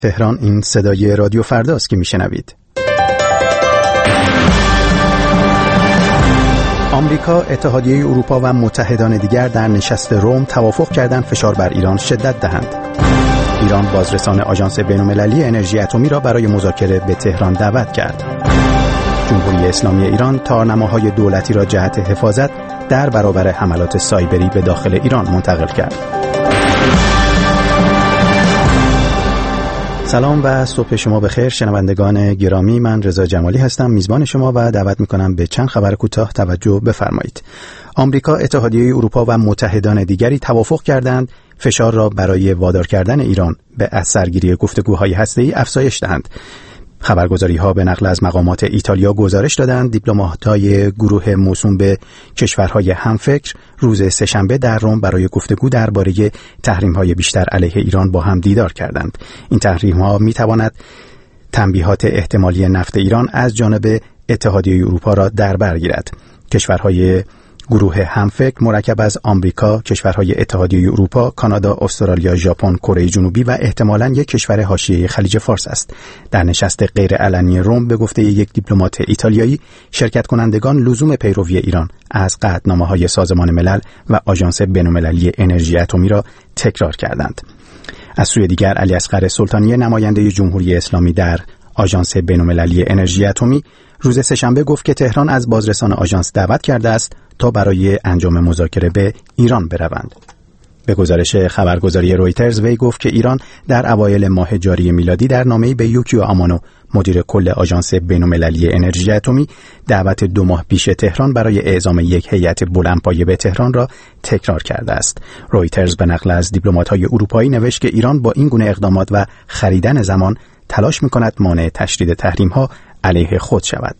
تهران، این صدای رادیو فرداست که میشنوید. آمریکا، اتحادیه اروپا و متحدان دیگر در نشست روم توافق کردند فشار بر ایران شدت دهند. ایران بازرسان آژانس بین‌المللی انرژی اتمی را برای مذاکره به تهران دعوت کرد. جمهوری اسلامی ایران تارنماهای دولتی را جهت حفاظت در برابر حملات سایبری به داخل ایران منتقل کرد. سلام و صبح شما بخیر شنوندگان گرامی، من رضا جمالی هستم، میزبان شما و دعوت میکنم به چند خبر کوتاه توجه بفرمایید. آمریکا، اتحادیه اروپا و متحدان دیگری توافق کردند فشار را برای وادار کردن ایران به از سرگیری گفتگوهای هسته‌ای افزایش دهند. خبرگزاری‌ها به نقل از مقامات ایتالیا گزارش دادند دیپلمات‌های گروه موسوم به کشورهای همفکر روز سه‌شنبه در روم برای گفتگو درباره تحریم‌های بیشتر علیه ایران با هم دیدار کردند. این تحریم‌ها می‌تواند تنبیهات احتمالی نفت ایران از جانب اتحادیه اروپا را در بر گیرد. کشورهای گروه همفکر مرکب از آمریکا، کشورهای اتحادیه اروپا، کانادا، استرالیا، ژاپن، کره جنوبی و احتمالاً یک کشور حاشیه خلیج فارس است. در نشست غیرعلنی روم به گفته یک دیپلمات ایتالیایی، شرکت کنندگان لزوم پیروی ایران از قطعنامه‌های سازمان ملل و آژانس بین‌المللی انرژی اتمی را تکرار کردند. از سوی دیگر، علی اصغر سلطانی، نماینده جمهوری اسلامی در آژانس بین‌المللی انرژی اتمی، روز سه‌شنبه گفت که تهران از بازرسان آژانس دعوت کرده است تا برای انجام مذاکره به ایران بروند. به گزارش خبرگزاری رویترز، وی گفت که ایران در اوایل ماه جاری میلادی در نامه‌ای به یوکیو آمانو، مدیر کل آژانس بین‌المللی انرژی اتمی، دعوت 2 ماه پیش تهران برای اعزام یک هیئت بلندپایه به تهران را تکرار کرده است. رویترز به نقل از دیپلمات‌های اروپایی نوشت که ایران با این گونه اقدامات و خریدن زمان تلاش می‌کند مانع تشدید تحریم‌ها علیه خود شود.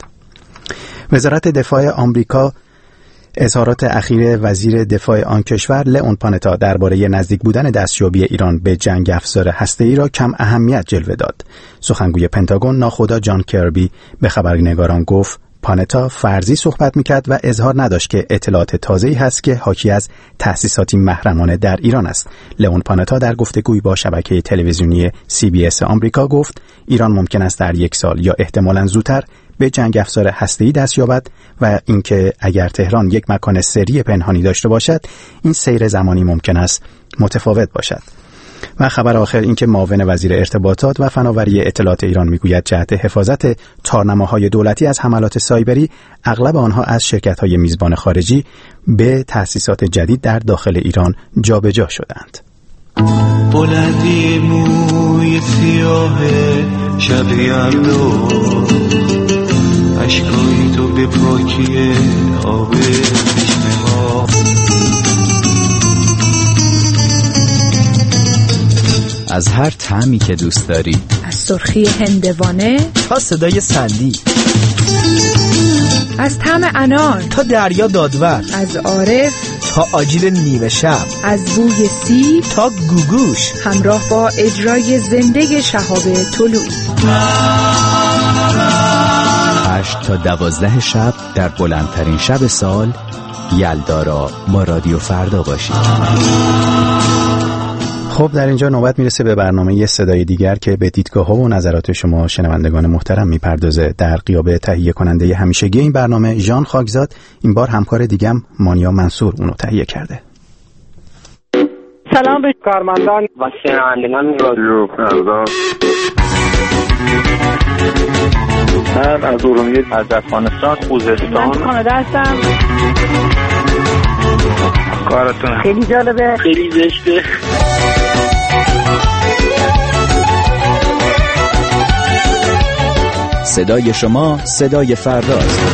وزارت دفاع آمریکا اظهارات اخیر وزیر دفاع آن کشور لئون پانتا درباره نزدیک بودن دستیابی ایران به جنگ افزار هسته‌ای را کم اهمیت جلوه داد. سخنگوی پنتاگون ناخدا جان کربی به خبرنگاران گفت پانتا فرضی صحبت میکرد و اظهار نداشت که اطلاعات تازه‌ای هست که حاکی از تأسیساتی محرمانه در ایران است. لئون پانتا در گفتگویی با شبکه تلویزیونی CBS آمریکا گفت ایران ممکن است در 1 سال یا احتمالاً زودتر به جنگ افزار هسته‌ای دست یابد و اینکه اگر تهران یک مکان سری پنهانی داشته باشد، این سیر زمانی ممکن است متفاوت باشد. و خبر آخر این که معاون وزیر ارتباطات و فناوری اطلاعات ایران میگوید جهت حفاظت تارنماهای دولتی از حملات سایبری، اغلب آنها از شرکت‌های میزبان خارجی به تأسیسات جدید در داخل ایران جابجا شدند. بلندی موی سیاه شب یلدا، اشکای تو به پاکی آب چشم ما. از هر طعمی که دوست داری، از سرخی هندوانه تا صدای سندی، از طعم انار تا دریا دادور، از عارف تا آجیل نیمه شب، از بوی سیب تا گوگوش، همراه با اجرای زنده شهاب طلوعی. 8 تا 12 شب در بلندترین شب سال، یلدا را با رادیو فردا باشید. خب، در اینجا نوبت میرسه به برنامه صدای دیگر که به دیدگاه‌ها و نظرات شما شنوندگان محترم میپردازه. در غیاب تهیه کننده همیشگی این برنامه ژان خاکزاد، این بار همکار دیگم مانیا منصور اونو تهیه کرده. سلام به کارمندان و شنوندگان رادیو فردا. من از ارومیه، از افغانستان، خوزستان، من کانادا هستم. کارتون خیلی جالبه، خیلی زشته. صدای شما صدای فرداست.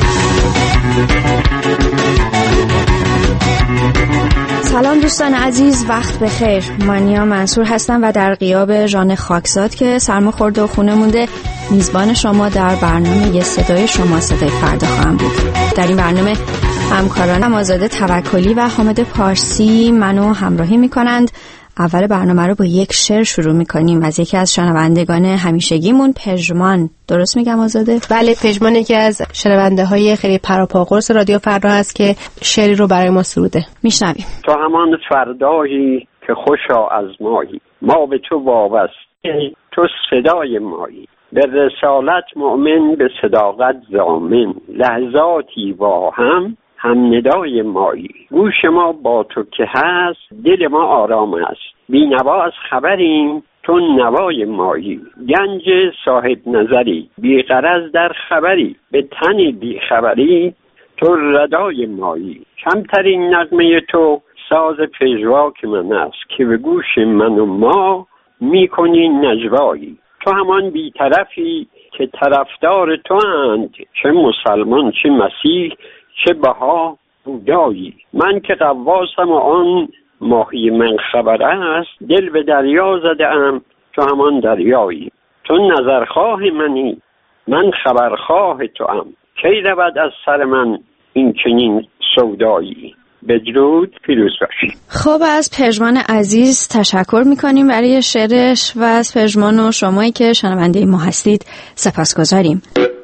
سلام دوستان عزیز، وقت بخیر. مانیا منصور هستم و در غیاب ژان خاکزاد که سرما خورده و خونه مونده، میزبان شما در برنامه صدای شما صدای فردا خواهم بود. در این برنامه همکارانم آزاده توکلی و حامد پارسی منو همراهی میکنند. اول برنامه رو با یک شعر شروع میکنیم از یکی از شنوندگان همیشگیمون، پژمان. درست میگم آزاده؟ بله، پژمان یکی از شنونده های خیلی پراپاقرص رادیو فردا هست که شعری رو برای ما سروده. میشنویم. تو همان فردایی که خوشا از مایی، ما به تو وابست تو صدای مایی، به رسالت مؤمن، به صداقت ضامن، لحظاتی با هم ندای مایی. گوش ما با تو که هست، دل ما آرام است، بی نوا از خبریم، تو نوای مایی. گنج صاحب نظری، بی غرض در خبری، به تن بی خبری، تو ردای مایی. کمترین نغمه تو ساز پژواک من است، که به گوش من و ما میکنی نجوایی. تو همان بی‌طرفی که طرفدار تو اند، چه مسلمان چه مسیح چه بها بودایی. من که غواصم و آن ماهی من خبر است، دل به دریا زدم تو همان دریایی. تو نظرخواه منی، من خبرخواه تو ام، کی رود از سر من این چنین سودایی. بدرود، پیروز باشی. خب از پژمان عزیز تشکر میکنیم برای شعرش و از پژمان و شمایی که شنونده ما هستید سپاسگزاریم.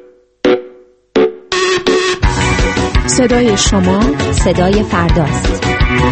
صدای شما صدای فرداست.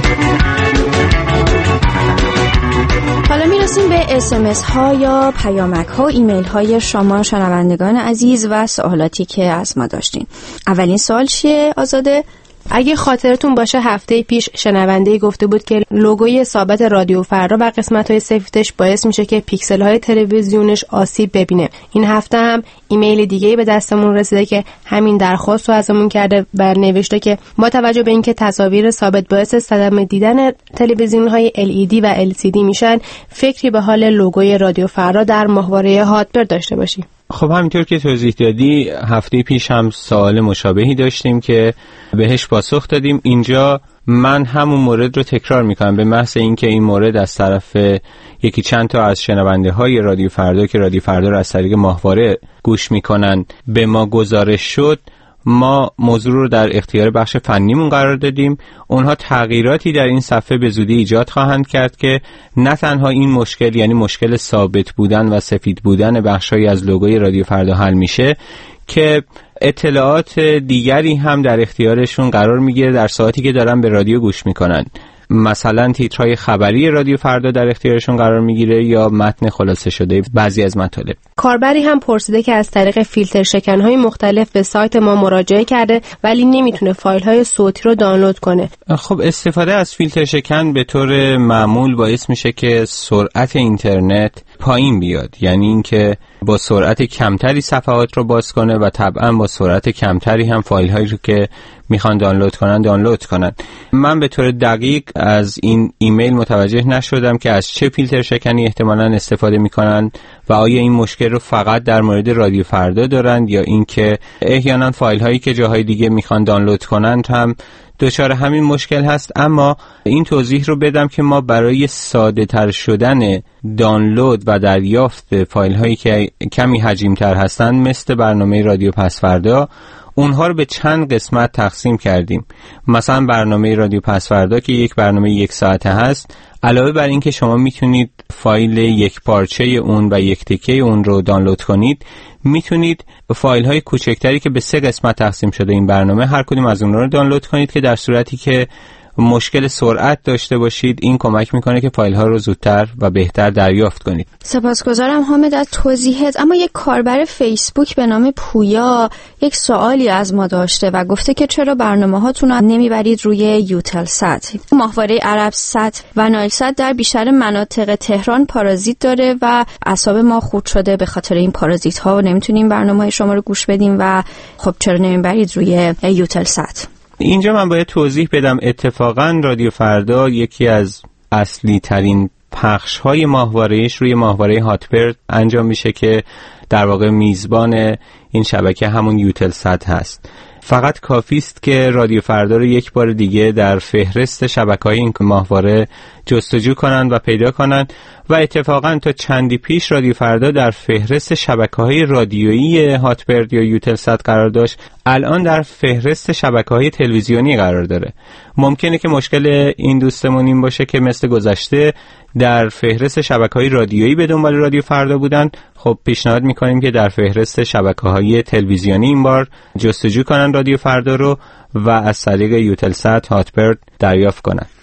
حالا میرسیم به SMS ها یا پیامک ها و ایمیل های شما شنوندگان عزیز و سوالاتی که از ما داشتین. اولین سوال چیه آزاده؟ اگه خاطرتون باشه هفته پیش شنونده گفته بود که لوگوی ثابت رادیو فردا و قسمت‌های سفیدش باعث میشه که پیکسل‌های تلویزیونش آسیب ببینه. این هفته هم ایمیل دیگه‌ای به دستمون رسیده که همین درخواست رو ازمون کرده و نوشته که با توجه به اینکه تصاویر ثابت باعث صدمه دیدن تلویزیون‌های LED و LCD میشن، فکری به حال لوگوی رادیو فردا در ماهواره هاتبرد داشته باشیم. خب همینطور که توضیح دادی هفته پیش هم سوال مشابهی داشتیم که بهش پاسخ دادیم. اینجا من همون مورد رو تکرار میکنم به محض اینکه این مورد از طرف یکی چند تا از شنونده های رادیو فردا که رادیو فردا رو از طریق ماهواره گوش میکنن به ما گزارش شد. ما موضوع رو در اختیار بخش فنیمون قرار دادیم. اونها تغییراتی در این صفحه به زودی ایجاد خواهند کرد که نه تنها این مشکل، یعنی مشکل ثابت بودن و سفید بودن بخشایی از لوگوی رادیو فردا حل میشه، که اطلاعات دیگری هم در اختیارشون قرار میگیره در ساعتی که دارن به رادیو گوش میکنن. مثلا تیترهای خبری رادیو فردا در اختیارشون قرار میگیره یا متن خلاصه شده بعضی از مطالب. کاربری هم پرسیده که از طریق فیلتر شکن‌های مختلف به سایت ما مراجعه کرده ولی نمیتونه فایل‌های صوتی رو دانلود کنه. خب استفاده از فیلتر شکن به طور معمول باعث میشه که سرعت اینترنت پایین بیاد، یعنی اینکه با سرعت کمتری صفحات رو باز کنه و طبعا با سرعت کمتری هم فایل‌هایی رو که میخوان دانلود کنن. من به طور دقیق از این ایمیل متوجه نشدم که از چه فیلتر شکنی احتمالاً استفاده میکنن و آیا این مشکل رو فقط در مورد رادیو فردا دارند یا اینکه احیانا فایل هایی که جاهای دیگه میخوان دانلود کنند هم دچار همین مشکل هست. اما این توضیح رو بدم که ما برای ساده تر شدن دانلود و دریافت فایل هایی که کمی حجیم تر هستند مثل برنامه رادیو پس فردا اونها رو به چند قسمت تقسیم کردیم. مثلا برنامه رادیو پس فردا که یک برنامه 1 ساعته هست، علاوه بر این که شما میتونید فایل یک پارچه اون و یک تکه اون رو دانلود کنید، میتونید فایل های کوچکتری که به 3 قسمت تقسیم شده این برنامه هر کدوم از اونها رو دانلود کنید که در صورتی که مشکل سرعت داشته باشید این کمک میکنه که فایل ها رو زودتر و بهتر دریافت کنید. سپاسگزارم حامد از توضیحت. اما یک کاربر فیسبوک به نام پویا یک سوالی از ما داشته و گفته که چرا برنامه هاتون رو نمیبرید روی یوتل سات؟ ماهواره عرب سات و نایل سات در بیشتر مناطق تهران پارازیت داره و اعصاب ما خورد شده به خاطر این پارازیت ها و نمیتونیم برنامه شما رو گوش بدیم و خب چرا نمیبرید روی یوتل سات؟ اینجا من باید توضیح بدم اتفاقا رادیو فردا یکی از اصلی ترین پخش های ماهواره‌اش روی ماهواره هاتبرد انجام میشه که در واقع میزبان این شبکه همون یوتل سات هست. فقط کافی است که رادیو فردا رو یک بار دیگه در فهرست شبکه‌های این ماهواره جستجو کنند و پیدا کنند و اتفاقا تا چندی پیش رادیو فردا در فهرست شبکه‌های رادیویی هاتبرد یا یوتل سات قرار داشت، الان در فهرست شبکه‌های تلویزیونی قرار داره. ممکنه که مشکل این دوستمون این باشه که مثل گذشته در فهرست شبکه‌های رادیویی به دنبال رادیو فردا بودن. خب پیشنهاد می‌کنیم که در فهرست شبکه‌های تلویزیونی این بار جستجو کنن رادیو فردا رو و از طریق یوتل سات هاتبرد دریافت کنن.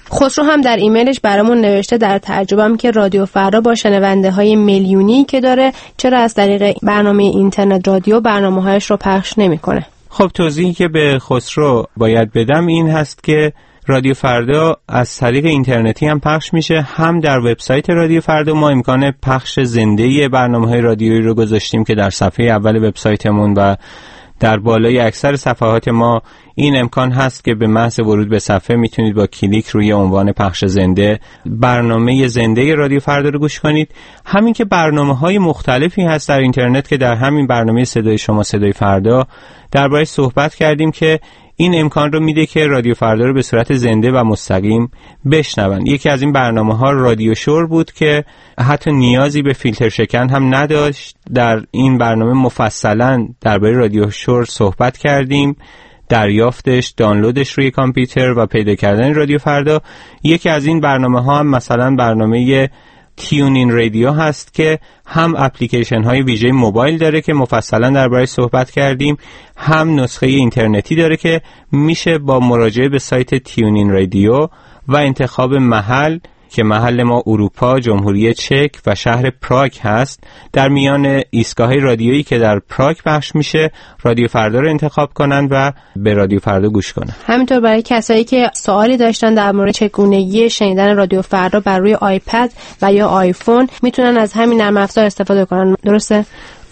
خسرو هم در ایمیلش برامون نوشته در ترجمه‌ام که رادیو فردا با شنونده‌های میلیونی که داره چرا از طریق برنامه اینترنت رادیو برنامه‌هایش رو پخش نمی‌کنه. خب توضیحی که به خسرو باید بدم این هست که رادیو فردا از طریق اینترنتی هم پخش میشه، هم در وبسایت رادیو فردا ما امکان پخش زنده برنامه‌های رادیویی رو گذاشتیم که در صفحه اول وبسایتمون و در بالای اکثر صفحات ما این امکان هست که به محض ورود به صفحه میتونید با کلیک روی عنوان پخش زنده برنامه زنده رادیو فردا رو گوش کنید. همین که برنامه‌های مختلفی هست در اینترنت که در همین برنامه صدای شما صدای فردا درباره صحبت کردیم که این امکان رو میده که رادیو فردا رو به صورت زنده و مستقیم بشنون. یکی از این برنامه‌ها رادیو شور بود که حتی نیازی به فیلتر شکن هم نداشت. در این برنامه مفصلاً درباره رادیو شور صحبت کردیم، دریافتش، دانلودش روی کامپیوتر و پیدا کردن رادیو فردا. یکی از این برنامه‌ها هم مثلا برنامه تیونین رادیو هست که هم اپلیکیشن های ویژه موبایل داره که مفصلا درباره‌اش صحبت کردیم، هم نسخه اینترنتی داره که میشه با مراجعه به سایت تیونین رادیو و انتخاب محل که محل ما اروپا، جمهوری چک و شهر پراگ هست، در میان ایستگاه رادیویی که در پراگ پخش میشه رادیو فردا رو انتخاب کنن و به رادیو فردا گوش کنن. همینطور برای کسایی که سوالی داشتن در مورد چگونگی شنیدن رادیو فردا بر روی آیپد و یا آیفون میتونن از همین نرم افزار استفاده کنن، درسته؟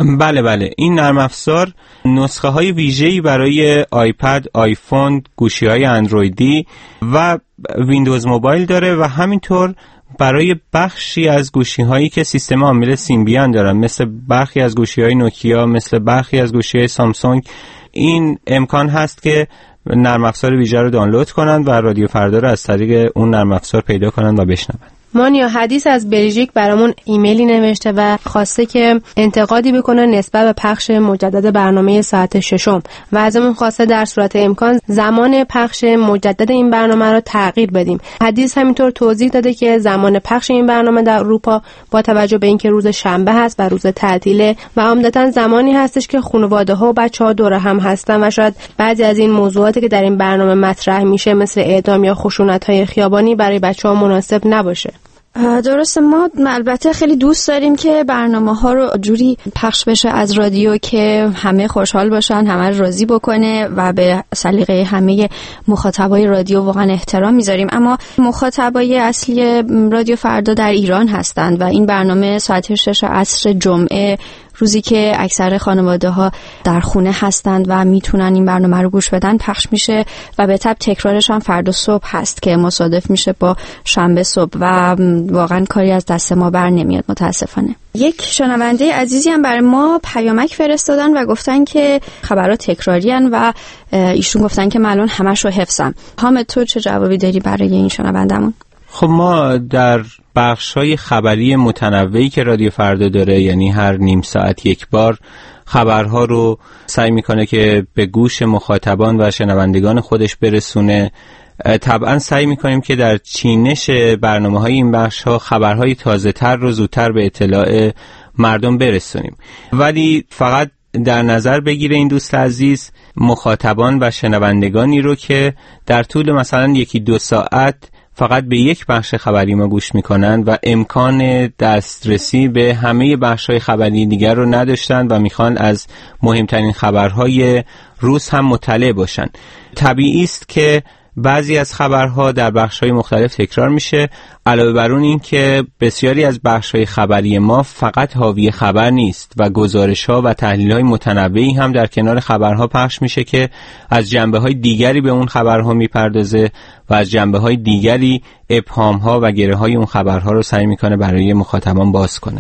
بله، این نرم افزار نسخه های ویژه‌ای برای آیپد، آیفون، گوشی‌های اندرویدی و ویندوز موبایل داره و همینطور برای بخشی از گوشی‌هایی که سیستم عامل سیمبیان دارن، مثل برخی از گوشی‌های نوکیا، مثل برخی از گوشی‌های سامسونگ، این امکان هست که نرم افزار ویژه رو دانلود کنن و رادیو فردا رو از طریق اون نرم افزار پیدا کنن و بشنون. مانیا حدیث از بلژیک برامون ایمیلی نوشته و خواسته که انتقادی بکنه نسبت به پخش مجدد برنامه ساعت 6 و ازمون خواسته در صورت امکان زمان پخش مجدد این برنامه رو تغییر بدیم. حدیث همینطور توضیح داده که زمان پخش این برنامه در اروپا با توجه به اینکه روز شنبه هست و روز تعطیله و عمدتاً زمانی هستش که خانواده‌ها و بچه‌ها دور هم هستن و شاید بعضی از این موضوعاتی که در این برنامه مطرح میشه مثل اعدام یا خشونت‌های خیابانی برای بچه‌ها مناسب نباشه. درسته، ما البته خیلی دوست داریم که برنامه‌ها رو جوری پخش بشه از رادیو که همه خوشحال باشن، همه رو راضی بکنه و به سلیقه همه مخاطبای رادیو واقعا احترام میذاریم، اما مخاطبای اصلی رادیو فردا در ایران هستند و این برنامه ساعت 6 عصر جمعه، روزی که اکثر خانواده‌ها در خونه هستند و میتونن این برنامه رو گوش بدن، پخش میشه و به تبع تکرارش هم فردا صبح هست که مصادف میشه با شنبه صبح و واقعا کاری از دست ما بر نمیاد متاسفانه. یک شنونده عزیزی هم برای ما پیامک فرستادن و گفتن که خبرات تکراری ان و ایشون گفتن که من الان همش رو حفظم. حامد تو چه جوابی داری برای این شنوندمون؟ خب ما در بخش‌های خبری متنوعی که رادیو فردا داره، یعنی هر نیم ساعت یک بار خبرها رو سعی میکنه که به گوش مخاطبان و شنوندگان خودش برسونه. طبعا سعی میکنیم که در چینش برنامه‌های این بخش‌ها خبرهای تازه‌تر رو زودتر به اطلاع مردم برسونیم، ولی فقط در نظر بگیره این دوست عزیز مخاطبان و شنوندگانی رو که در طول مثلا 1-2 ساعت فقط به یک بخش خبری ما گوش میکنن و امکان دسترسی به همه بخش‌های خبری دیگر رو نداشتن و میخوان از مهمترین خبرهای روز هم مطلع باشن. طبیعی است که بعضی از خبرها در بخش‌های مختلف تکرار میشه. علاوه بر اون این که بسیاری از بخش‌های خبری ما فقط حاوی خبر نیست و گزارش‌ها و تحلیل‌های متنوعی هم در کنار خبرها پخش میشه که از جنبه‌های دیگری به اون خبرها میپردازه و از جنبه‌های دیگری ابهام‌ها و گره‌های اون خبرها رو سعی میکنه برای مخاطبان باز کنه.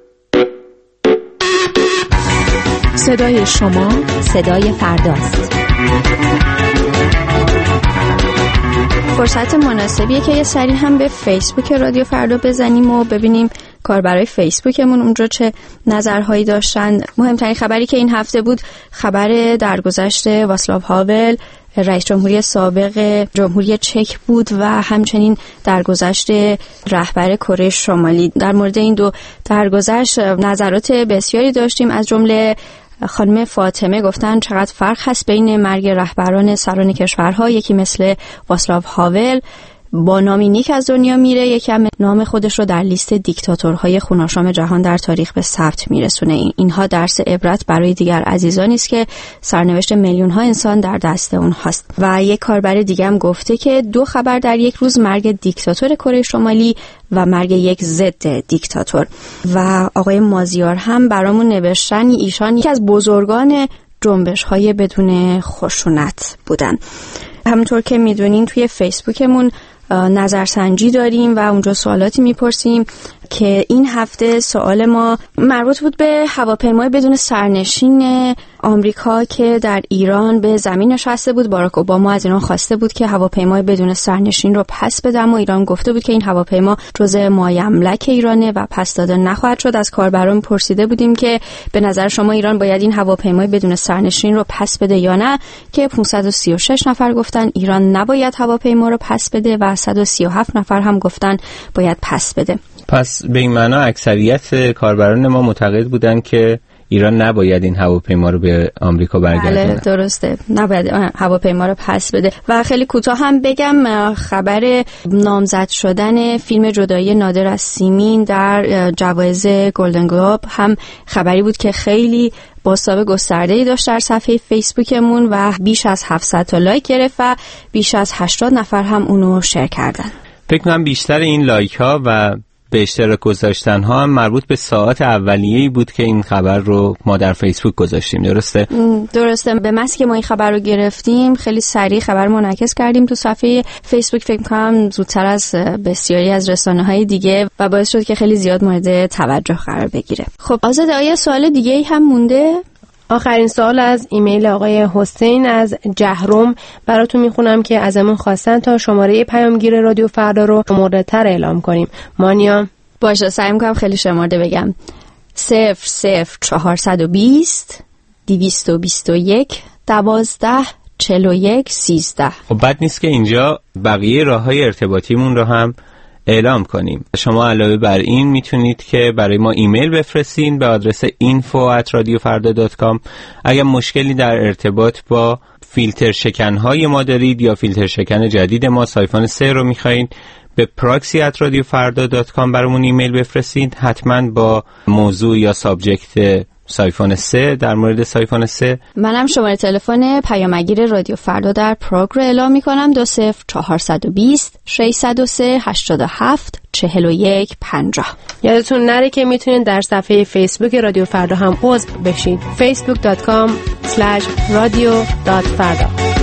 صدای شما صدای فرداست. فرصت مناسبیه که یه سری هم به فیسبوک رادیو فردا بزنیم و ببینیم کاربرای فیسبوکمون اونجا چه نظرهایی داشتن. مهمترین خبری که این هفته بود خبر درگذشت واسلاو هاول، رئیس جمهوری سابق جمهوری چک بود و همچنین درگذشت رهبر کره شمالی. در مورد این دو درگذشت نظرات بسیاری داشتیم، از جمله خانم فاطمه گفتن چقدر فرق هست بین مرگ رهبران سران کشورها، یکی مثل واسلاو هاول با نامی نیک از دنیا میره، یکم نام خودش رو در لیست دیکتاتورهای خوناشام جهان در تاریخ به ثبت میرسونه. اینها درس عبرت برای دیگر عزیزانی است که سرنوشت میلیون ها انسان در دست اونهاست. و یک کاربر دیگه هم گفته که 2 خبر در یک روز: مرگ دیکتاتور کره شمالی و مرگ یک ضد دیکتاتور. و آقای مازیار هم برامون نوشتن ایشان یکی از بزرگان جنبش‌های بدون خشونت بودن. همونطور که میدونین توی فیسبوکمون نظرسنجی داریم و اونجا سوالاتی میپرسیم که این هفته سوال ما مربوط بود به هواپیمای بدون سرنشین آمریکا که در ایران به زمین نشسته بود. باراک اوباما از ایران خواسته بود که هواپیمای بدون سرنشین رو پس بده، اما ایران گفته بود که این هواپیما جزء مایملک ایرانه و پس داده نخواهد شد. از کاربران پرسیده بودیم که به نظر شما ایران باید این هواپیمای بدون سرنشین رو پس بده یا نه، که 536 نفر گفتن ایران نباید هواپیما رو پس بده و 137 نفر هم گفتن باید پس بده. پس به این معنا اکثریت کاربران ما معتقد بودن که ایران نباید این هواپیما رو به آمریکا برگردونه. بله درسته، نباید هواپیما رو پس بده. و خیلی کوتاه هم بگم خبر نامزد شدن فیلم جدایی نادر از سیمین در جوایز گلدن گلوب هم خبری بود که خیلی بازتاب گسترده‌ای داشت در صفحه فیسبوکمون و بیش از 700 تا لایک گرفت و بیش از 80 نفر هم اونو شیر کردن. فکر کنم بیشتر این لایک ها و به اشتراک گذاشتن ها هم مربوط به ساعات اولیه‌ای بود که این خبر رو ما در فیسبوک گذاشتیم. درسته؟ درسته. به محض که ما این خبر رو گرفتیم خیلی سریع خبر منعکس کردیم تو صفحه فیسبوک، فکر کنم زودتر از بسیاری از رسانه‌های دیگه، و باعث شد که خیلی زیاد مورد توجه قرار بگیره. خب آزاده، آیا سوال دیگه‌ای هم مونده؟ آخرین سوال از ایمیل آقای حسین از جهرم براتون میخونم که ازمون خواستن تا شماره پیامگیر رادیو فردا رو شمرده‌تر اعلام کنیم. مانیا؟ باشه، سعی میکنم خیلی شمرده بگم. 00420 221 12 41 13. خب بد نیست که اینجا بقیه راه‌های ارتباطیمون رو هم اعلام کنیم. شما علاوه بر این میتونید که برای ما ایمیل بفرستین به آدرس info@radiofarda.com. اگر مشکلی در ارتباط با فیلتر شکن‌های ما دارید یا فیلتر شکن جدید ما سایفان 3 رو میخواین، به proxy@radiofarda.com برامون ایمیل بفرستید. حتما با موضوع یا سابجکت سایفان 3 در مورد سایفان 3. منم شماره تلفن پیامگیر رادیو فردا در پراگ رو اعلام میکنم: 20420 603 87 41 50. یادتون نره که میتونید در صفحه فیسبوک رادیو فردا هم عضو بشید: facebook.com/radio.farda.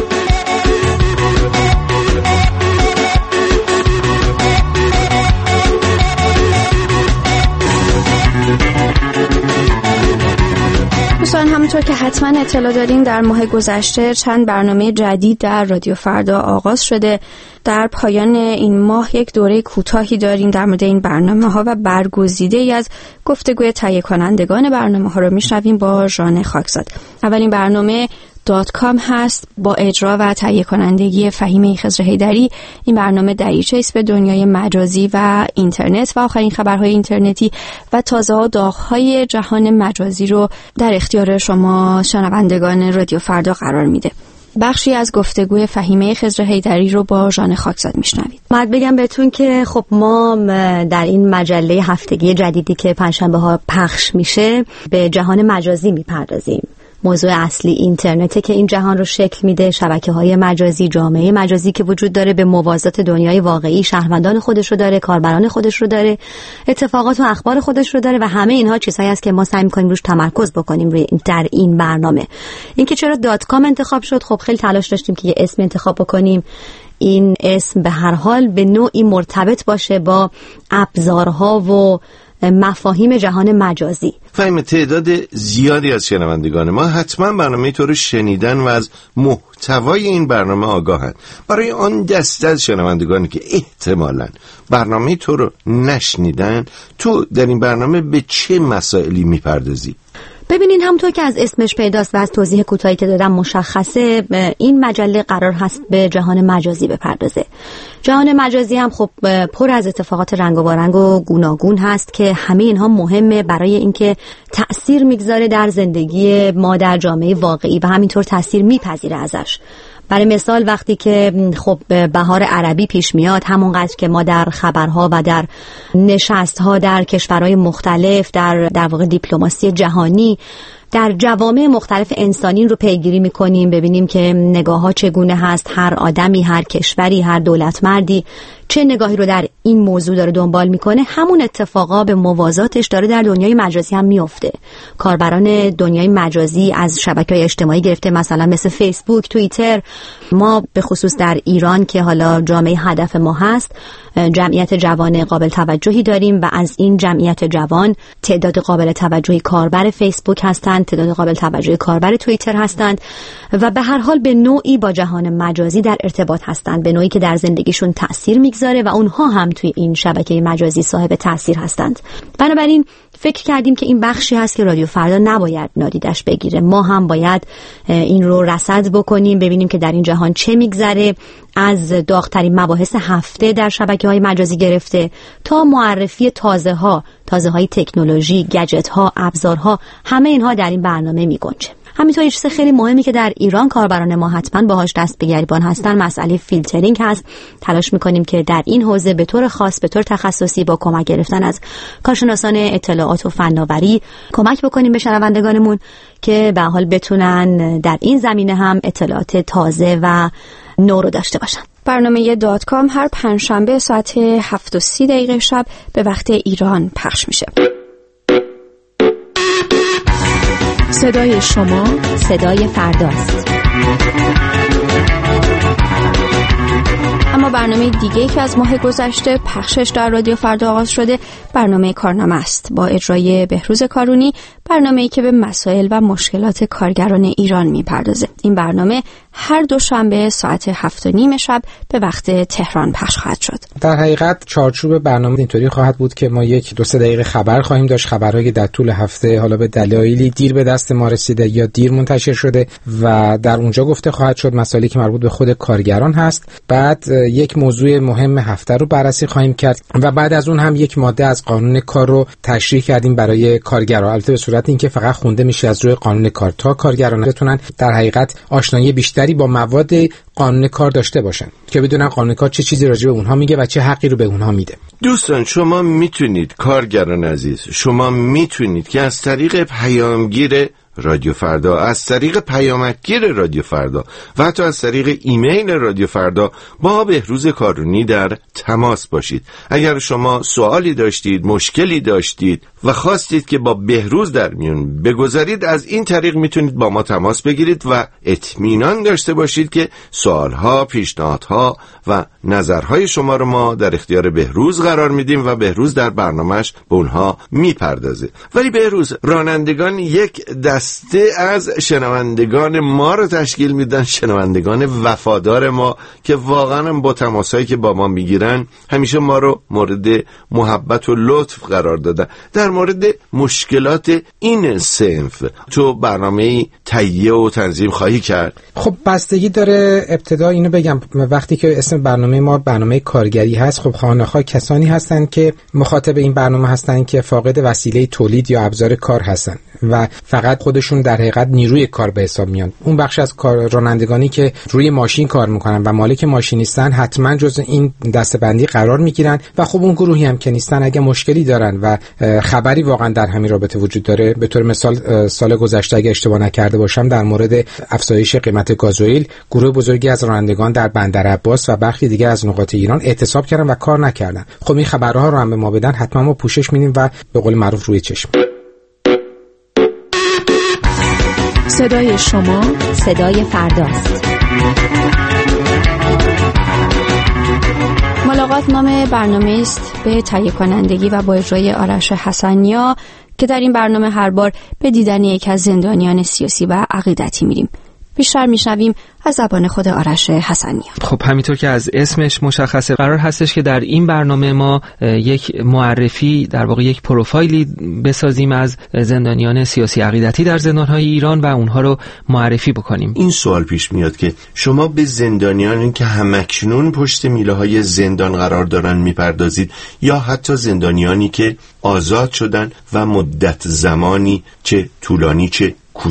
دوستان، همونطور که حتما اطلاع دارین در ماه گذشته چند برنامه جدید در رادیو فردا آغاز شده. در پایان این ماه یک دوره کوتاهی داریم در مورد این برنامه ها و برگزیده ای از گفتگوی تهیه کنندگان برنامه ها رو میشنویم با ژان خاکزاد. اولین برنامه .com هست با اجرا و تهیه کنندگی فهیمه خضر حیدری. این برنامه دریچه است به دنیای مجازی و اینترنت و آخرین خبرهای اینترنتی و تازه ها داغ‌های جهان مجازی رو در اختیار شما شنوندگان رادیو فردا قرار میده. بخشی از گفتگوی فهیمه خضر حیدری رو با ژان خاکزاد میشنوید. باید بگم بهتون که خب ما در این مجله هفتگی جدیدی که پنجشنبه ها پخش میشه به جهان مجازی میپردازیم. موضوع اصلی اینترنته که این جهان رو شکل میده، شبکه‌های مجازی، جامعه مجازی که وجود داره به موازات دنیای واقعی، شهروندان خودش رو داره، کاربران خودش رو داره، اتفاقات و اخبار خودش رو داره و همه اینها چیزهایی است که ما سعی می‌کنیم روش تمرکز بکنیم در این برنامه. اینکه چرا .com انتخاب شد، خب خیلی تلاش داشتیم که یه اسم انتخاب بکنیم این اسم به هر حال به نوعی مرتبط باشه با ابزارها و مفاهیم جهان مجازی. فهم تعداد زیادی از شنوندگان ما حتما برنامه تو رو شنیدن و از محتوای این برنامه آگاهند. برای آن دسته از شنوندگانی که احتمالاً برنامه تو رو نشنیدن، تو در این برنامه به چه مسائلی میپردازی؟ ببینین، همونطور که از اسمش پیداست و از توضیح کوتاهی که دادم مشخصه، این مجله قرار هست به جهان مجازی بپردازه. جهان مجازی هم خب پر از اتفاقات رنگ و بارنگ و گوناگون هست که همه اینها مهمه برای اینکه تأثیر میگذاره در زندگی ما در جامعه واقعی و همینطور تأثیر میپذیره ازش. برای مثال وقتی که خب بهار عربی پیش میاد، همونقدر که ما در خبرها و در نشستها در کشورهای مختلف در واقع دیپلماسی جهانی در جوامع مختلف انسانی رو پیگیری میکنیم، ببینیم که نگاه ها چگونه هست، هر آدمی، هر کشوری، هر دولت مردی چه نگاهی رو در این موضوع داره دنبال میکنه، همون اتفاقا به موازاتش داره در دنیای مجازی هم میفته. کاربران دنیای مجازی از شبکه‌های اجتماعی گرفته مثلا مثل فیسبوک، توییتر، ما به خصوص در ایران که حالا جامعه هدف ما هست، جمعیت جوان قابل توجهی داریم و از این جمعیت جوان تعداد قابل توجهی کاربر فیسبوک هستند، تعداد قابل توجهی کاربر توییتر هستند و به هر حال به نوعی با جهان مجازی در ارتباط هستند، به نوعی که در زندگیشون تأثیر میگذاره و اونها هم توی این شبکه مجازی صاحب تأثیر هستند. بنابراین فکر کردیم که این بخشی هست که رادیو فردا نباید نادیدش بگیره. ما هم باید این رو رصد بکنیم، ببینیم که در این جهان چه میگذره، از داغ‌ترین مباحث هفته در شبکه‌های مجازی گرفته تا معرفی تازه‌های تکنولوژی، گجت‌ها، ابزارها، همه اینها در این برنامه میگنجه. همینطور یه چیز خیلی مهمی که در ایران کاربران ما حتما باهاش دست به گریبان هستن مسئله فیلترینگ هست. تلاش میکنیم که در این حوزه به طور خاص، به طور تخصصی با کمک گرفتن از کارشناسان اطلاعات و فناوری کمک بکنیم به شنوندگانمون که به حال بتونن در این زمینه هم اطلاعات تازه و نو رو داشته باشن. برنامه .com هر پنجشنبه ساعت 7:30 شب به وقت ایران پخش میشه. صدای شما صدای فرداست. اما برنامه دیگه که از ماه گذشته پخشش در رادیو فردا آغاز شده برنامه کارنامه است با اجرای بهروز کارونی، برنامه‌ای که به مسائل و مشکلات کارگران ایران میپردازه. این برنامه هر دوشنبه ساعت 7:30 شب به وقت تهران پخش خواهد شد. در حقیقت چارچوب برنامه اینطوری خواهد بود که ما 1-2 دقیقه خبر خواهیم داشت، خبرهایی که در طول هفته حالا به دلایلی دیر به دست ما رسیده یا دیر منتشر شده و در اونجا گفته خواهد شد، مسائلی که مربوط به خود کارگران هست. بعد یک موضوع مهم هفته رو بررسی خواهیم کرد و بعد از اون هم یک ماده از قانون کار رو تشریح کردیم برای کارگران، البته به صورت اینکه فقط خونده میشه از روی قانون کار تا کارگران بتونن در حقیقت آشنایی بیشتری با مواد قانون کار داشته باشن که بدونن قانون کار چه چیزی راجع به اونها میگه و چه حقی رو به اونها میده. دوستان شما میتونید، کارگران عزیز، شما میتونید که از طریق پیامگیر رادیو فردا، از طریق پیامکگیر رادیو فردا و حتی از طریق ایمیل رادیو فردا با بهروز کارونی در تماس باشید. اگر شما سوالی داشتید، مشکلی داشتید و خواستید که با بهروز در میون بگذارید، از این طریق میتونید با ما تماس بگیرید و اطمینان داشته باشید که سوالها، پیشنهادها و نظرهای شما رو ما در اختیار بهروز قرار میدیم و بهروز در برنامهش به اونها میپردازه. ولی بهروز، رانندگان یک دسته از شنوندگان ما رو تشکیل میدن، شنوندگان وفادار ما که واقعا با تماسایی که با ما میگیرن همیشه ما رو مورد محبت و لطف قرار دادن. در مورد مشکلات این صنف تو برنامه تهیه و تنظیم خواهی کرد؟ خب بستگی داره. ابتدا اینو بگم، وقتی که اسم برنامه ما برنامه کارگری هست، خب خواهان کسانی هستن که مخاطب این برنامه هستن که فاقد وسیله تولید یا ابزار کار هستن و فقط خودشون در حقیقت نیروی کار به حساب میان. اون بخش از رانندگانی که روی ماشین کار میکنن و مالک ماشین نیستن حتما جزء این دسته‌بندی قرار میگیرن و خب اون گروهی هم که نیستن، اگه مشکلی دارن و خبری واقعا در همین رابطه وجود داره، به طور مثال سال گذشته اگه اشتباه نکرده باشم در مورد افزایش قیمت گازوئیل، گروه بزرگی از رانندگان در بندر عباس و برخی دیگه از نقاط ایران اعتصاب کردن و کار نکردن. خب این خبرها رو هم به ما بدن، حتما ما پوشش میدیم و به قول معروف روی چشم. صدای شما صدای فرداست. ملاقات نام برنامه است به تهیه کنندگی و با اجرای آرش حسنیا که در این برنامه هر بار به دیدن یک از زندانیان سیاسی و عقیدتی میریم. بیشتر میشنویم از زبان خود آرش حسنیا. خب همینطور که از اسمش مشخصه، قرار هستش که در این برنامه ما یک معرفی، در واقع یک پروفایلی بسازیم از زندانیان سیاسی عقیدتی در زندانهای ایران و اونها رو معرفی بکنیم. این سوال پیش میاد که شما به زندانیانی که همکنون پشت میله‌های زندان قرار دارن میپردازید یا حتی زندانیانی که آزاد شدن و مدت زمانی چه طولانی چه کوتاه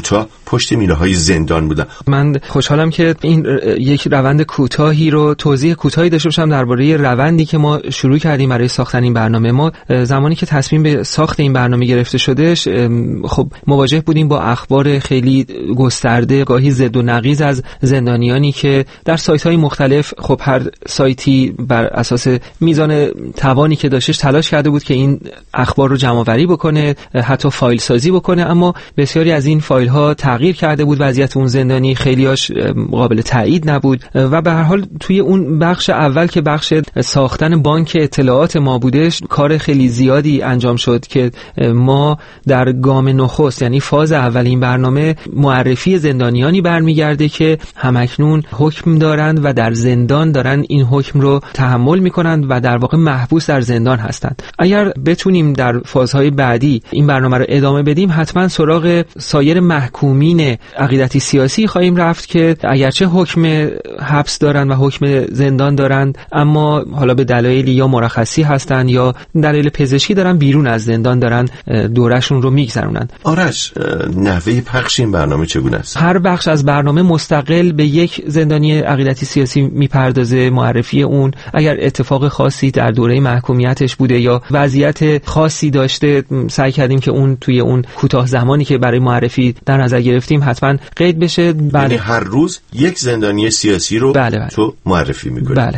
پشت میله‌های زندان بودن. من خوشحالم که این یک روند کوتاهی رو توضیح کوتاهی داشته باشم درباره روندی که ما شروع کردیم برای ساختن این برنامه. ما زمانی که تصمیم به ساخت این برنامه گرفته شدش، خب مواجه بودیم با اخبار خیلی گسترده، گاهی ضد و نقیض از زندانیانی که در سایت‌های مختلف، خب هر سایتی بر اساس میزان توانی که داشتش تلاش کرده بود که این اخبار رو جمع‌آوری بکنه، حتی فایل سازی بکنه، اما بسیاری از این فایل‌ها تغییر کرده بود. وضعیت اون زندانی خیلیاش قابل تایید نبود و به هر حال توی اون بخش اول که بخش ساختن بانک اطلاعات ما بودش، کار خیلی زیادی انجام شد که ما در گام نخست، یعنی فاز اول این برنامه، معرفی زندانیانی برمیگرده که همکنون حکم دارند و در زندان دارن این حکم رو تحمل میکنند و در واقع محبوس در زندان هستند. اگر بتونیم در فازهای بعدی این برنامه رو ادامه بدیم، حتما سراغ سایر محکومین عقیدتی سیاسی خواهیم رفت که اگرچه حکم حبس دارند و حکم زندان دارند، اما حالا به دلایلی یا مرخصی هستند یا دلایل پزشکی دارن بیرون از زندان دارن دورشون رو میگذرونن. آرش، نحوه پخش این برنامه چگونه است؟ هر بخش از برنامه مستقل به یک زندانی عقیدتی سیاسی میپردازه، معرفی اون، اگر اتفاق خاصی در دوره محکومیتش بوده یا وضعیت خاصی داشته، سعی کردیم که اون توی اون کوتاه زمانی که برای معرفی در نظر گرفتیم حتما قید بشه. یعنی هر روز یک زندانی سیاسی رو تو معرفی میکنی؟ بله.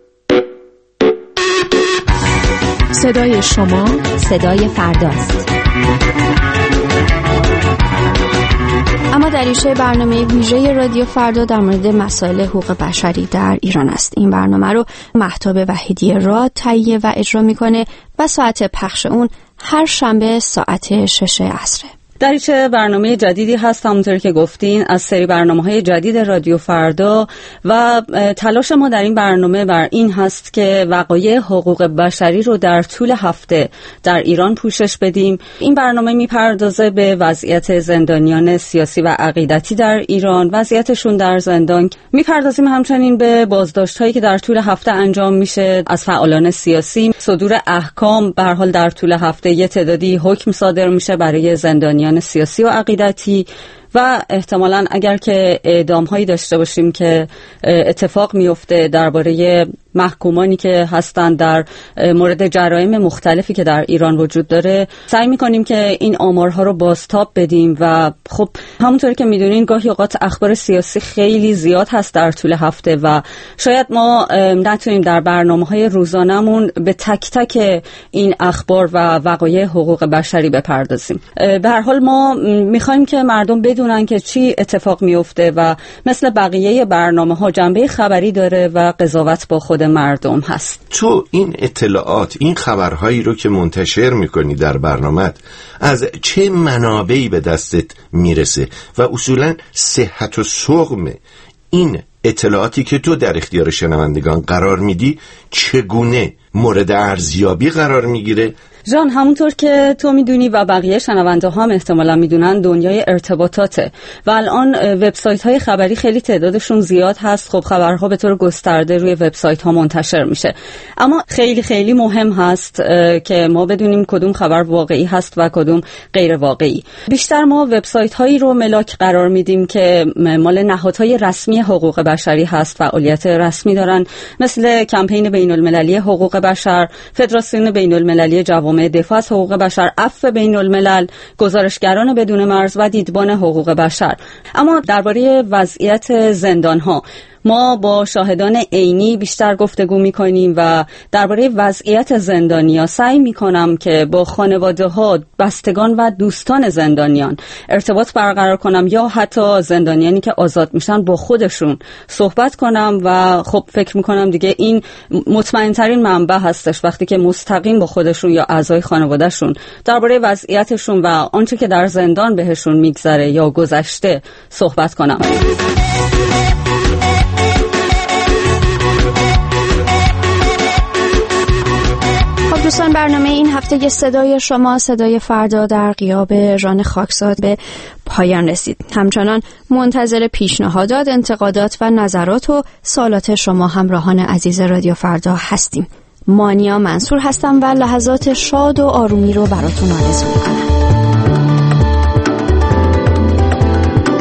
صدای شما صدای فرداست. اما دریچه برنامه ویژه رادیو فردا در مورد مسائل حقوق بشری در ایران است. این برنامه رو مهتاب وحیدی راد تهیه و اجرا میکنه و ساعت پخش اون هر شنبه ساعت 6 عصره. دریچه برنامه جدیدی هست، همونطور که گفتین، از سری برنامه‌های جدید رادیو فردا و تلاش ما در این برنامه بر این هست که وقایع حقوق بشری رو در طول هفته در ایران پوشش بدیم. این برنامه میپردازه به وضعیت زندانیان سیاسی و عقیدتی در ایران، وضعیتشون در زندان. میپردازیم همچنین به بازداشت‌هایی که در طول هفته انجام میشه از فعالان سیاسی، صدور احکام، به هر حال در طول هفته یه تعدادی حکم صادر میشه برای زندانیان سیاسی و عقیدتی و احتمالاً اگر که اعدام‌هایی داشته باشیم که اتفاق میفته درباره محکومانی که هستند در مورد جرایم مختلفی که در ایران وجود داره، سعی می‌کنیم که این آمارها رو بازتاب بدیم و خب همونطوری که می‌دونین گاهی اوقات اخبار سیاسی خیلی زیاد هست در طول هفته و شاید ما نتونیم در برنامه‌های روزانه‌مون به تک تک این اخبار و وقایع حقوق بشری بپردازیم. به هر حال ما می‌خوایم که مردم بدونن که چی اتفاق میفته و مثل بقیه برنامه‌ها جنبه خبری داره و قضاوت با خود مردم هست. تو این اطلاعات، این خبرهایی رو که منتشر میکنی در برنامه‌ت، از چه منابعی به دستت میرسه و اصولاً صحت و سقم این اطلاعاتی که تو در اختیار شنوندگان قرار میدی چگونه مورد ارزیابی قرار میگیره؟ جان، همونطور که تو میدونی و بقیه شنونده ها هم احتمالا میدونن، دنیای ارتباطاته و الان وبسایت های خبری خیلی تعدادشون زیاد هست. خب خبرها به طور گسترده روی وبسایت ها منتشر میشه، اما خیلی خیلی مهم هست که ما بدونیم کدوم خبر واقعی هست و کدوم غیر واقعی. بیشتر ما وبسایت هایی رو ملاک قرار میدیم که مال نهادهای رسمی حقوق بشری هست، فعالیت رسمی دارن، مثل کمپین بین المللی حقوق بشر، فدراسیون بین المللی جوامع دفاع از حقوق بشر، عفو بین الملل، گزارشگران بدون مرز و دیدبان حقوق بشر. اما درباره وضعیت زندان‌ها ما با شاهدان عینی بیشتر گفتگو میکنیم و درباره وضعیت زندانیا سعی میکنم که با خانواده‌ها، بستگان و دوستان زندانیان ارتباط برقرار کنم یا حتی زندانیانی که آزاد میشن با خودشون صحبت کنم و خب فکر میکنم دیگه این مطمئن ترین منبع هستش وقتی که مستقیم با خودشون یا اعضای خانوادهشون درباره وضعیتشون و آنچه که در زندان بهشون میگذره یا گذشته صحبت کنم. دوستان، برنامه این هفته صدای شما صدای فردا در غیاب ژان خاکزاد به پایان رسید. همچنان منتظر پیشنهادات، انتقادات و نظرات و سوالات شما همراهان عزیز رادیو فردا هستیم. مانیا منصور هستم و لحظات شاد و آرومی رو براتون آرزو می‌کنم.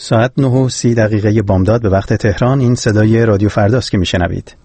ساعت 9:30 بامداد به وقت تهران. این صدای رادیو فرداست که میشنوید.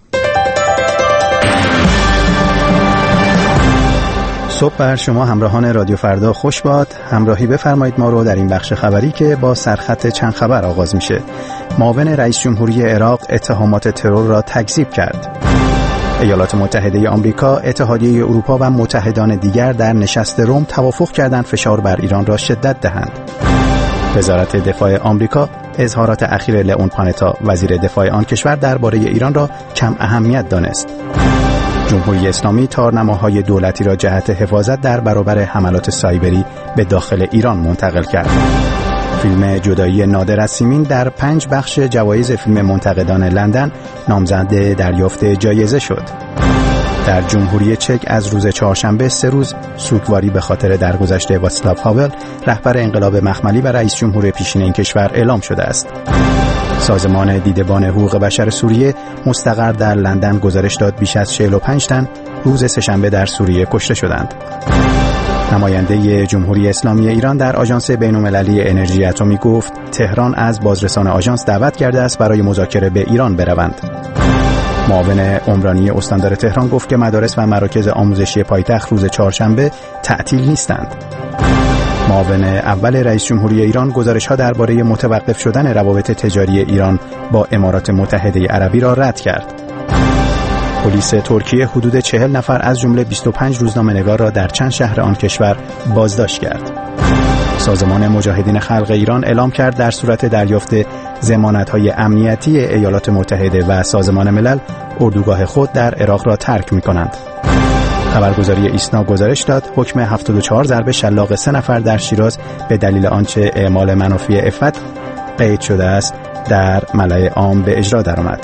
صبح بر شما همراهان رادیو فردا خوش باد. همراهی بفرمایید ما رو در این بخش خبری که با سرخط چند خبر آغاز میشه. معاون رئیس جمهوری عراق اتهامات ترور را تکذیب کرد. ایالات متحده آمریکا، اتحادیه اروپا و متحدان دیگر در نشست روم توافق کردند فشار بر ایران را شدت دهند. وزارت دفاع آمریکا اظهارات اخیر لئون پانتا وزیر دفاع آن کشور درباره ایران را کم اهمیت دانست. جمهوری اسلامی تارنماهای دولتی را جهت حفاظت در برابر حملات سایبری به داخل ایران منتقل کرد. فیلم جدایی نادر از سیمین در 5 بخش جوایز فیلم منتقدان لندن نامزد دریافت جایزه شد. در جمهوری چک از روز چهارشنبه 3 روز سوگواری به خاطر درگذشت واڅلاو هاول رهبر انقلاب مخملی و رئیس جمهور پیشین این کشور اعلام شده است. سازمان دیدبان حقوق بشر سوریه مستقر در لندن گزارش داد بیش از 45 تن روز سه‌شنبه در سوریه کشته شدند. نماینده جمهوری اسلامی ایران در آژانس بین‌المللی انرژی اتمی گفت تهران از بازرسان آژانس دعوت کرده است برای مذاکره به ایران بروند. معاون عمرانی استاندار تهران گفت که مدارس و مراکز آموزشی پایتخت روز چهارشنبه تعطیل نیستند. معاون اول رئیس جمهوری ایران گزارش‌ها درباره متوقف شدن روابط تجاری ایران با امارات متحده عربی را رد کرد. پلیس ترکیه حدود 40 نفر از جمله 25 روزنامه‌نگار را در چند شهر آن کشور بازداشت کرد. سازمان مجاهدین خلق ایران اعلام کرد در صورت دریافت ضمانت‌های امنیتی ایالات متحده و سازمان ملل اردوگاه خود در عراق را ترک می‌کنند. خبرگزاری ایسنا گزارش داد حکم 74 ضرب شلاق 3 نفر در شیراز به دلیل آنچه اعمال منافع عفت قید شده است در ملأ عام به اجرا درآمد.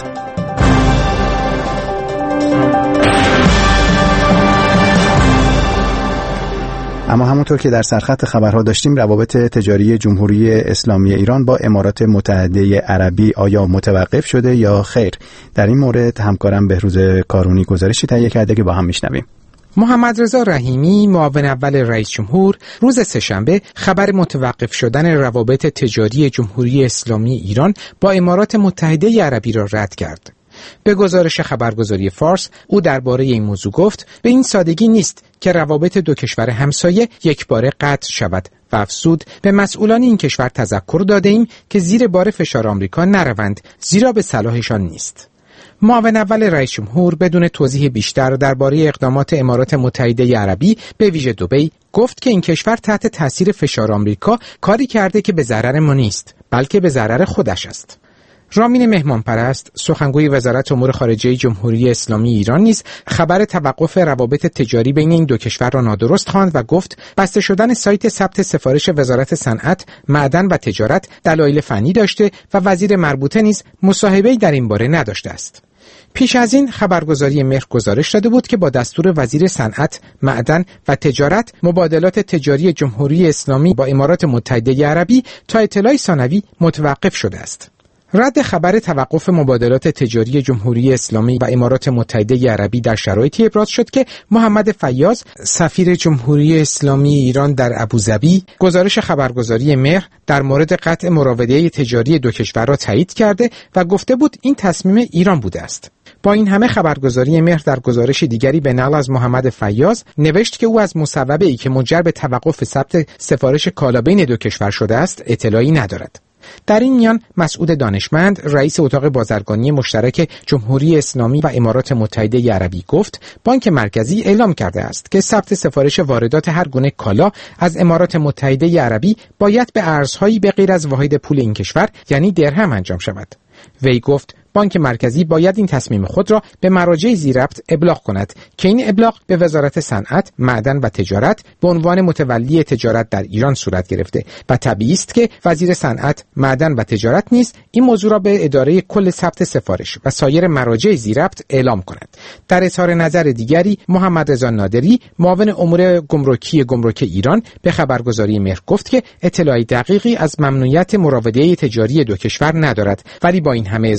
اما همونطور که در سرخط خبرها داشتیم روابط تجاری جمهوری اسلامی ایران با امارات متحده عربی آیا متوقف شده یا خیر؟ در این مورد همکارم بهروز کارونی گزارشی تهیه کرده که با هم میشنویم. محمد رضا رحیمی معاون اول رئیس جمهور روز سه‌شنبه خبر متوقف شدن روابط تجاری جمهوری اسلامی ایران با امارات متحده عربی را رد کرد. به گزارش خبرگزاری فارس او درباره این موضوع گفت به این سادگی نیست که روابط دو کشور همسایه یکباره قطع شود و افزود به مسئولان این کشور تذکر داده ایم که زیر بار فشار آمریکا نروند زیرا به صلاحشان نیست. معاون اول رئیس جمهور بدون توضیح بیشتر درباره اقدامات امارات متحده عربی به ویژه دبی گفت که این کشور تحت تاثیر فشار آمریکا کاری کرده که به ضرر ما نیست بلکه به ضرر خودش است. رامین مهمانپرست سخنگوی وزارت امور خارجه جمهوری اسلامی ایران نیز خبر توقف روابط تجاری بین این دو کشور را نادرست خواند و گفت بسته شدن سایت ثبت سفارش وزارت صنعت، معدن و تجارت دلایل فنی داشته و وزیر مربوطه نیز مصاحبه‌ای در این باره نداشته است. پیش از این خبرگزاری مهر گزارش داده بود که با دستور وزیر صنعت، معدن و تجارت مبادلات تجاری جمهوری اسلامی با امارات متحده عربی تا اطلاع ثانوی متوقف شده است. رد خبر توقف مبادلات تجاری جمهوری اسلامی و امارات متحده عربی در شرایطی ابراز شد که محمد فیاض سفیر جمهوری اسلامی ایران در ابوظبی گزارش خبرگزاری مهر در مورد قطع مراوده تجاری دو کشور را تایید کرده و گفته بود این تصمیم ایران بوده است. با این همه خبرگزاری مهر در گزارش دیگری به نقل از محمد فیاض نوشت که او از مصوبه‌ای که منجر به توقف ثبت سفارش کالا بین دو کشور شده است اطلاعی ندارد. در این میان مسعود دانشمند رئیس اتاق بازرگانی مشترک جمهوری اسلامی و امارات متحده عربی گفت بانک مرکزی اعلام کرده است که ثبت سفارش واردات هر گونه کالا از امارات متحده عربی باید به ارزهایی به غیر از واحد پول این کشور یعنی درهم انجام شود. وی گفت بانک مرکزی باید این تصمیم خود را به مراجع ذی‌ربط ابلاغ کند که این ابلاغ به وزارت صنعت، معدن و تجارت به عنوان متولی تجارت در ایران صورت گرفته و طبیعی است که وزیر صنعت، معدن و تجارت نیز این موضوع را به اداره کل ثبت سفارش و سایر مراجع ذی‌ربط اعلام کند. در اظهار نظر دیگری محمد رضا نادری معاون امور گمرک ایران به خبرگزاری مهر گفت که اطلاعی دقیقی از ممنوعیت مراوده تجاری دو کشور ندارد، ولی با این همه اضافه کرد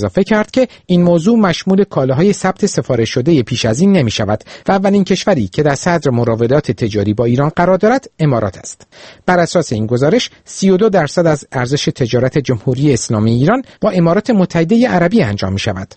کرد که این موضوع مشمول کالاهای ثبت سفارش شده پیش از این نمی شود و اولین کشوری که در صدر مراودات تجاری با ایران قرار دارد امارات است. بر اساس این گزارش 32% از ارزش تجارت جمهوری اسلامی ایران با امارات متحده عربی انجام می شود.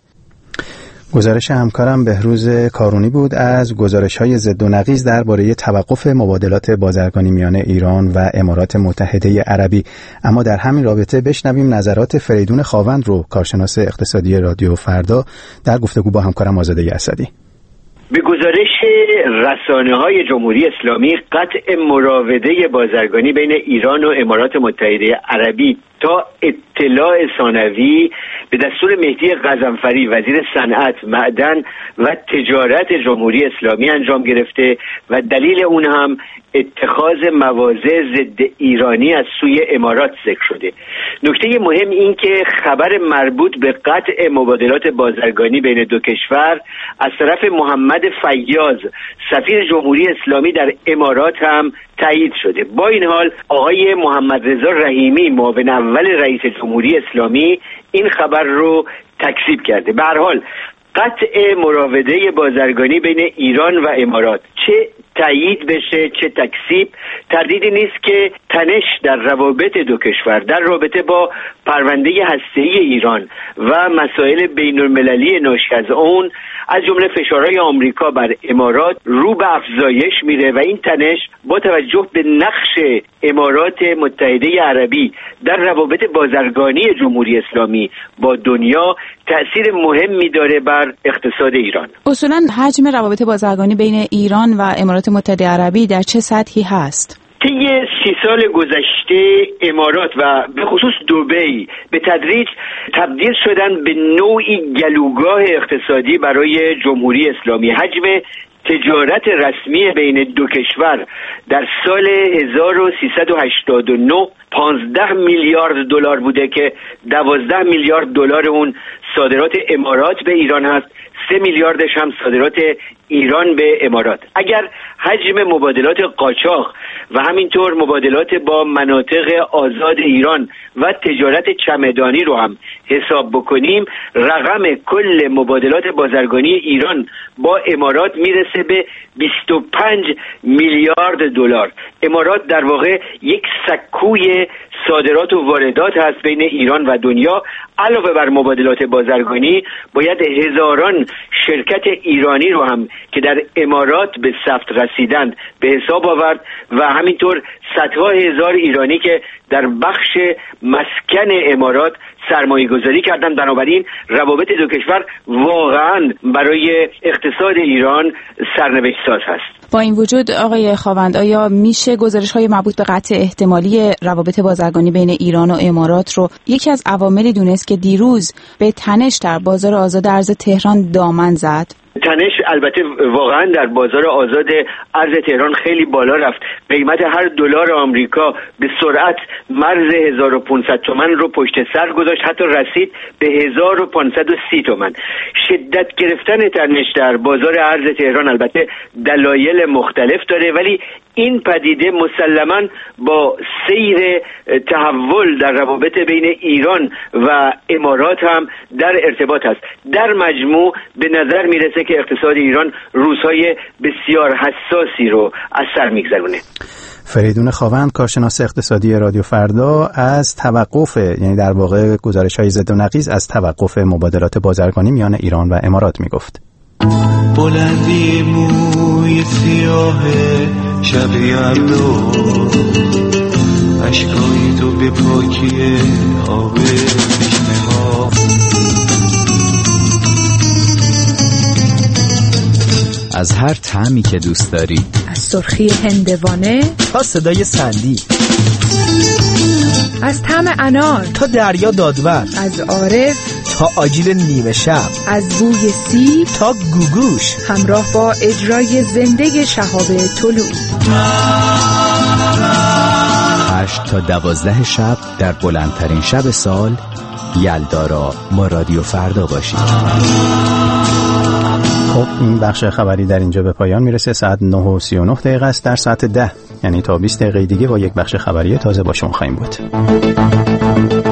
گزارش همکارم بهروز کارونی بود از گزارش‌های ضد و نقیض درباره توقف مبادلات بازرگانی میان ایران و امارات متحده عربی. اما در همین رابطه بشنویم نظرات فریدون خاوند رو، کارشناس اقتصادی رادیو فردا، در گفتگو با همکارم آزاده اسدی. به گزارش رسانه‌های جمهوری اسلامی، قطع مراوده بازرگانی بین ایران و امارات متحده عربی تا اطلاع ثانوی به دستور مهدی غضنفری وزیر صنعت، معدن و تجارت جمهوری اسلامی انجام گرفته و دلیل اون هم اتخاذ مواضع ضد ایرانی از سوی امارات ذکر شده. نکته مهم این که خبر مربوط به قطع مبادلات بازرگانی بین دو کشور از طرف محمد فیاض سفیر جمهوری اسلامی در امارات هم تایید شده. با این حال آقای محمد رضا رحیمی، معاون اول رئیس جمهوری اسلامی، این خبر رو تکذیب کرده. به هر حال قطع مراوده بازرگانی بین ایران و امارات چه تایید بشه چه تکذیب، تردیدی نیست که تنش در روابط دو کشور در رابطه با پرونده هسته‌ای ایران و مسائل بین‌المللی ناشی از اون، از جمله فشارهای آمریکا بر امارات، رو به افزایش میره و این تنش با توجه به نقش امارات متحده عربی در روابط بازرگانی جمهوری اسلامی با دنیا تأثیر مهمی داره بر اقتصاد ایران. اصولاً حجم روابط بازرگانی بین ایران و امارات متحده عربی در چه سطحی هست؟ طی 30 سال گذشته امارات و به خصوص دبی به تدریج تبدیل شدن به نوعی گلوگاه اقتصادی برای جمهوری اسلامی. حجم تجارت رسمی بین دو کشور در سال 1389 15 میلیارد دلار بوده که 12 میلیارد دلار اون صادرات امارات به ایران هست، 3 میلیاردش هم صادرات ایران به امارات. اگر حجم مبادلات قاچاق و همینطور مبادلات با مناطق آزاد ایران و تجارت چمدانی رو هم حساب بکنیم، رقم کل مبادلات بازرگانی ایران با امارات میرسه به 25 میلیارد دلار. امارات در واقع یک سکوی صادرات و واردات هست بین ایران و دنیا. علاوه بر مبادلات بازرگانی باید هزاران شرکت ایرانی رو هم که در امارات به ثبت رسیدند به حساب آورد و همینطور صدها هزار ایرانی که در بخش مسکن امارات سرمایه گذاری کردن. بنابراین روابط دو کشور واقعا برای اقتصاد ایران سرنوشت ساز هست. با این وجود آقای خاوند، آیا میشه گزارش‌های مربوط به قطع احتمالی روابط بازرگانی بین ایران و امارات رو یکی از عواملی دونست که دیروز به تنش در بازار آزاد ارز تهران دامن زد؟ تنش البته واقعا در بازار آزاد ارز تهران خیلی بالا رفت. قیمت هر دلار آمریکا به سرعت مرز 1500 تومان رو پشت سر گذاشت، حتی رسید به 1530 تومان. شدت گرفتن تنش در بازار ارز تهران البته دلایل مختلف داره، ولی این پدیده مسلماً با سیر تحول در روابط بین ایران و امارات هم در ارتباط است. در مجموع به نظر میرسه که اقتصاد ایران روزهای بسیار حساسی رو از سر میگذرونه. فریدون خاوند، کارشناس اقتصادی رادیو فردا، از توقف، یعنی در واقع گزارش‌های ضد و نقیض از توقف مبادلات بازرگانی میان ایران و امارات میگفت. بلندی موی سیاه شب یلدا، اشکای تو به پاکی آب چشمه ها، از هر طعمی که دوست داری، از سرخی هندوانه تا صدای سندی، از طعم انار تا دریا دادور، از عارف تا آجیل نیمه شب، از بوی سیب تا گوگوش، همراه با اجرای زنده شهاب طلویی. 8 تا 12 شب در بلندترین شب سال، یلدا را با رادیو فردا باشید. خب این بخش خبری در اینجا به پایان میرسه. ساعت 9:39 است. در ساعت 10 یعنی تا 20 دقیقه دیگه با یک بخش خبری تازه با شما خواهیم بود.